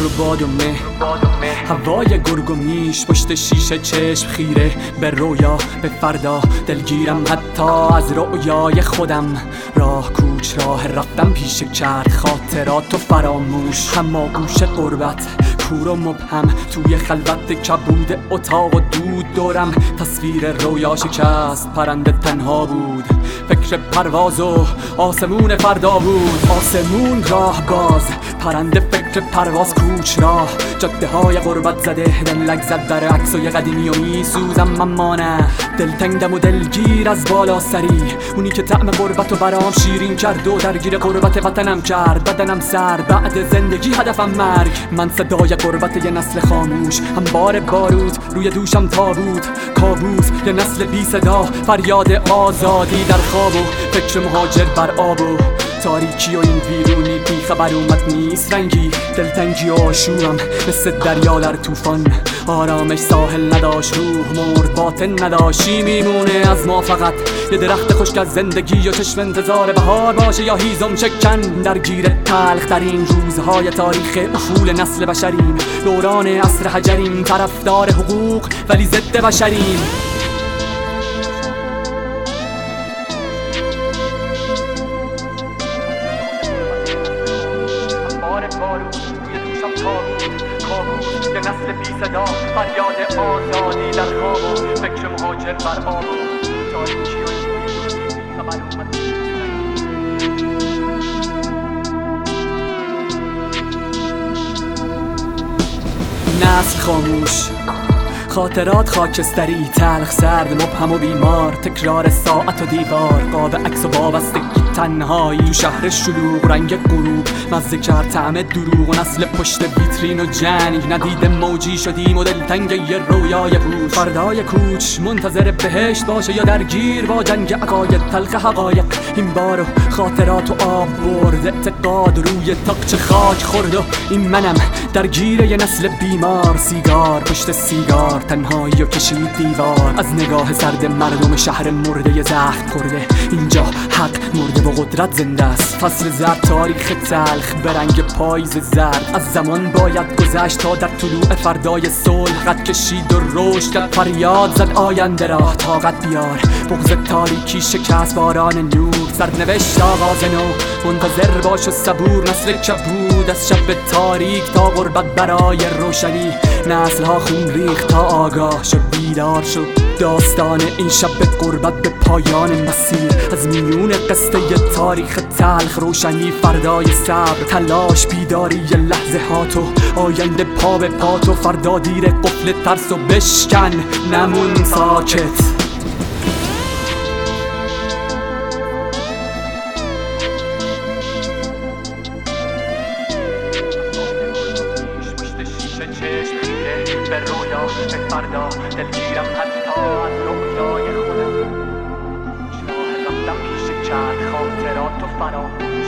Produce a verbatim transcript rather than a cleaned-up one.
ابر و باد و مه، هوای گرگ و میش پشت شیشه چشم خیره به رویا به فردا دلگیرم حتی از رویای خودم. راه کوچ راه رفتم پیش کرد خاطرات و فراموش، هماگوش غربت کور و مبهم توی خلوت کبود اتاق و دود دورم. تصویر رویا شکست پرنده تنها بود، فکر پرواز و آسمون فردا بود. آسمون راه باز، پرنده فکر پرواز کوچ راه، جاده های غربت زده دل لگزد در عکسای قدیمی و میسوزم اما نه. دلتنگم و دلگیر از بالا سری، اونی که طعم غربت و برام شیرین کرد و درگیر غربت وطنم کرد. بدنم سرد بعد زندگی هدفم مرگ، من صدای غربت یه نسل خاموش، انبار بارود روی دوشم تابوت کابوس. یه نسل بی صدا فریاد آزادی در خواب و فکر مهاجر بر آب و تاریکی و این ویرونی بی خبر اومد نیست رنگی. دلتنگی و آشورم مثل دریا در طوفان، آرامش ساحل نداشت روح مرد باطن نداشتی. میمونه از ما فقط یه درخت خشک از زندگی و چشم انتظار بهار باشه یا هیزم چکن. درگیر تلخ در این روزهای تاریخ افول نسل بشریم، دوران عصر حجریم، طرفدار حقوق ولی ضد بشریم. یه نسل بی صدا فریاد آزادی در خواب و فکر مهاجر بر آب و تاریکی و این خبر اومد. نسل خاموش، خاطرات خاکستری، تلخ سرد مبهم و بیمار، تکرار ساعت و دیوار، قاب عکس و وابستگی، تنهایی تو شهر شلوغ، رنگ غروب مزه کرد طعم دروغ و نسل پشت ویترین و جنگ. ندیده موجی شدیم و دلتنگ یه رویای پوچ، فردای کوچ منتظر بهشت باشه یا درگیر با جنگ عقاید تلخ حقایق. این بارو خاطرات و آب برد، اعتقاد روی تاقچه خاک خورد و این منم درگیر یه نسل بیمار. سیگار پشت سیگار، تنهایی و کشید دیوار، از نگاه سرد مردم شهر مرده زخم خورده. اینجا حق مرده و قدرت زنده است، فصل زرد تاریخ تلخ به رنگ پاییز زرد. از زمان باید گذشت تا در طلوع فردای صلح قد کشید و رشد کرد. فریاد زد آینده را طاقت بیار، بغض تاریکی شکست باران نور. سرنوشت آغاز نو، منتظر باش و صبور، نسل کبود از شب تاریک تا غربت برای روشنی. نسل ها خون ریخت تا آگاه شد بیدار شد. داستان این شب غربت به پایان مسیر، از میون قصه تاریخ تلخ روشنی فردای صبر. تلاش بیداری یه لحظه ها تو، آینده پا به پا تو. فردا دیر قفل ترس و بشکن، نمون ساکت. چشم خیره به رویا به فردا دلگیرم حتی از رویای خودم. راه رفتم پیش کرد خاطرات و فراموش.